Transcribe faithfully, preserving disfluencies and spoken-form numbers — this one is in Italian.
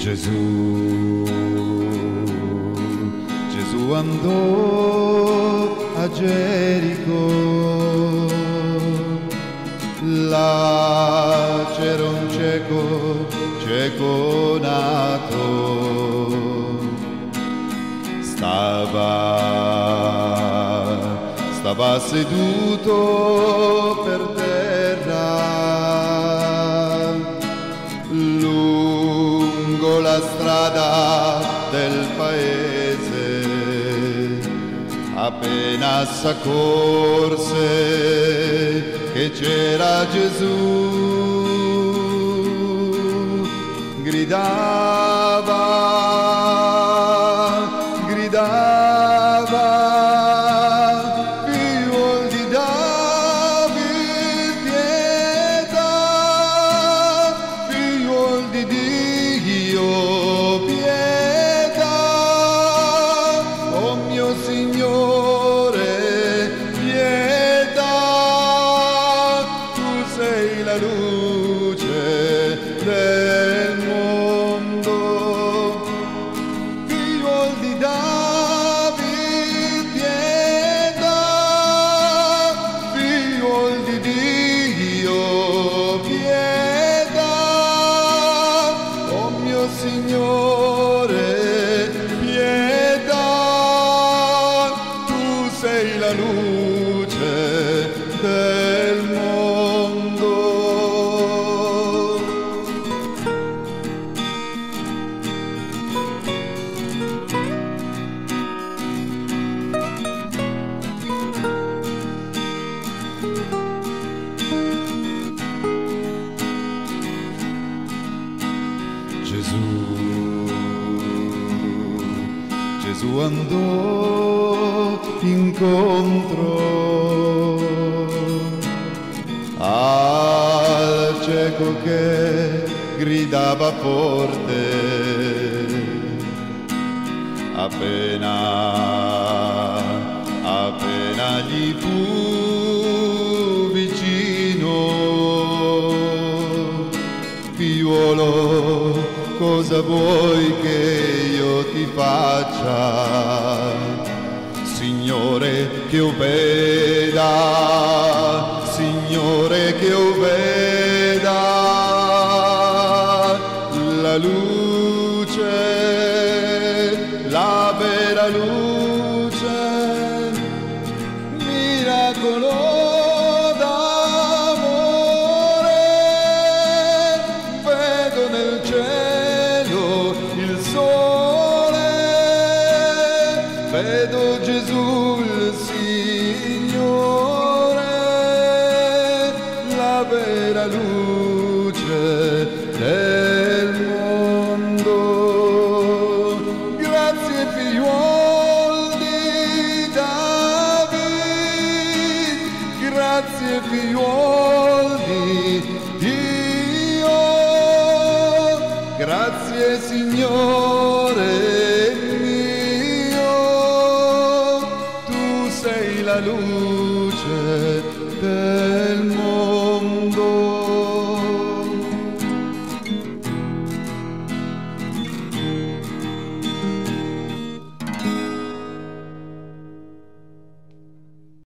Gesù, Gesù andò a Gerico, là c'era un cieco, cieco nato, stava, stava seduto per terra, lungo la strada del paese, appena s'accorse che c'era Gesù, gridava, gridava, figliuol di David, pietà, figliuol di Dio, pietà, oh mio Signore, pietà, tu sei la luce del mondo, figliuol di David, pietà, figliuol di Dio, pietà, oh mio Signore, pietà, tu sei la luce del mondo. Gesù, Gesù andò incontro al cieco che gridava forte, appena, appena gli fu vicino, figliuolo, cosa vuoi che io ti faccia? Signore, che io veda, Signore, che io veda la luce, la vera luce, miracolo d'amore, vedo nel cielo il sole, vedo Gesù il Signore, la vera luce del mondo. Grazie figliuol di David, grazie figliuol di Dio, grazie Signore.